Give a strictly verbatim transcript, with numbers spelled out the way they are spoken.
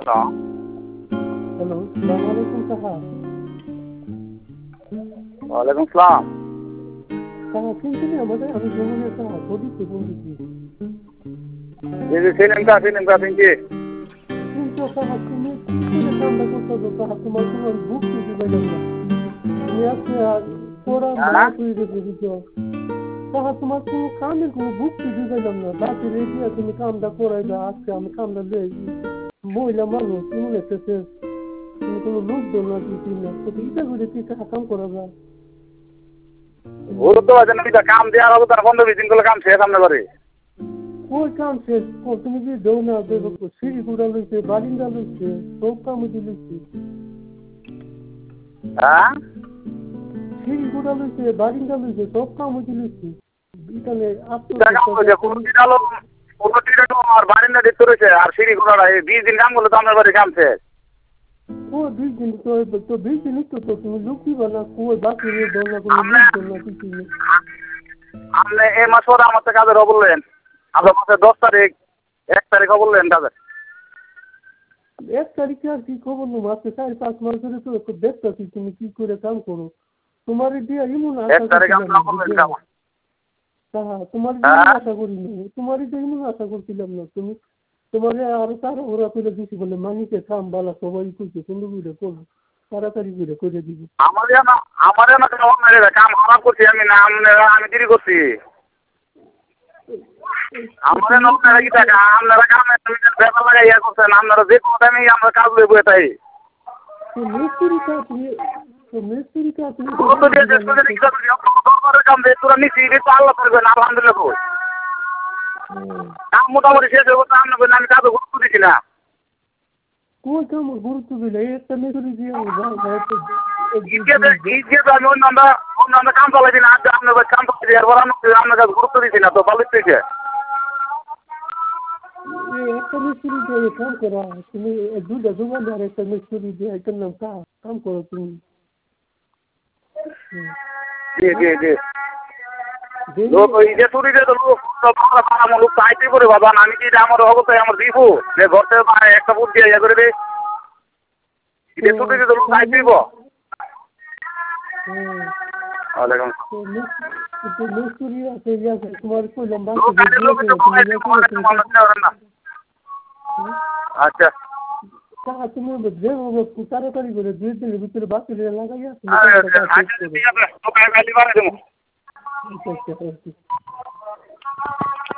Hello. Hello, আসসালামু আলাইকুম কাকা। ওয়ালাইকুম সালাম। কাকা চিনছেন আমাদের? আমি জমিনের কাকা প্রদীপকে ফোন দিচ্ছি। জি জি চিনেন কা চিনেন কা চিনছি। কিন্তু কাকা তুমি কি করে কামটা করতেছো কাকা? তোমার কোনো বুক কিছু পাইলাম না। তুমি আজকে পড়া হ্যাঁ মারা করে গেছো বুঝছো? কাকা তোমার কোনো কামের কোনো বুক কিছু পাইলাম না। বাকি রেডিয়া তুমি কামটা করাই দাও। আজকে আমি কামটা লই মহিলা মানুষ তুমি লেখতেছে তুমি কোনো লোক দো না দিচ্ছি না। তো ইটা করে কি কাকা কাম করা যায়? গুরুত্ব আছে নাকি তা কাম দেওয়ার হবে তার পনেরো বিশ দিন করলে কাম শেষ সামনে বাড়ি। ওই কাম শেষ তুমি কি দেও না দেবো সিঁড়ি গুড়া লইছে বারিন্দা লইছে সব কাম দিয়েছি হ্যাঁ সিঁড়ি গুড়া লইছে বারিন্দা লইছে সব কাম দিয়েছি এখানে কাম হয়েছে কোনটি আলো কোনটি আর বারিন্দা দিতে রয়েছে আর সিঁড়ি ঘোড়া এই বিশ দিন কাম করলে তো আপনার বাড়ি কাম শেষ। ও বিশ দিন তো তো বিশ দিন তো তো তুমি লুকি বানা কই বাকি রে দেও না কোনো লুক দেও না কিছু নেই আপনি এই মাস পরে আমার তো কাজের বললেন আপনার মাসের দশ তারিখ এক তারিখ বললেন কাজের। এক তারিখে আর কি খবর নেবো আজকে চার পাঁচ মাস ধরে তো দেখতেছি তুমি কি করে কাম করো তোমার দিয়ে এমন এক আশা তারিখ করছিলাম আপনার বললেন কাম। হ্যাঁ তোমার দিয়ে হ্যাঁ আশা করিনি তোমার দিয়ে এমন আশা করছিলাম না তুমি তোমার আরো তারা ওরা করে দিছি বলে মানিকে কাম বালা সবাই কইছে সুন্দর করে করবো তাড়াতাড়ি করে করে দিব আমার না আমার না কাম মেরে কাম খারাপ করছি আমি না আমি দেরি করছি। আমাদের আপনারা কি টাকা আপনারা কামে ব্যাপার লাগাই ইয়া করছেন আপনারা যে কোনো টাইমে আমরা কাজ লইব এটাই। মিস্ত্রি কাজ মিস্ত্রি কাজ কত দিয়ে দেশ করে কি করবে দরবারের কাম দিয়ে তোরা নিছি এটা তো আল্লাহ করবেন আলহামদুলিল্লাহ কই। কাম মোটামুটি শেষ হয়ে গেছে আপনি বললেন আমি কাজে গুরুত্ব দিচ্ছি না। কোন কাম গুরুত্ব দিলে একটা মিস্ত্রি দিয়ে ইজ্জত আমি অন্য আমরা অন্য আমরা কাম চালাই দিই না আপনার কাম চালাই এরপর আপনার কাছে গুরুত্ব দিচ্ছি না তো ভালো থেকে। একটা মিস্ত্রি দিয়ে কাম করা তুমি দুটা দোকানদার একটা মিস্ত্রি দিয়ে এটার নাম কাম করো তুমি জি জি জি লোক ওই যে চুরি দিয়ে তো লোক আমার লোক চাইতে করে বাবা আমি কি আমার অবস্থায় আমার দিব যে ঘর থেকে একটা বুট দিয়ে ইয়ে করে দিই এটা চুরি দিয়ে তো লোক চাইতে দিব। ওয়ালাইকুম মিস্ত্রি আছে আছে তোমার কইলাম আচ্ছা টাকা তুমি যে তাড়াতাড়ি করে দুই দিনের ভিতরে বাকি লাগাইয়া আচ্ছা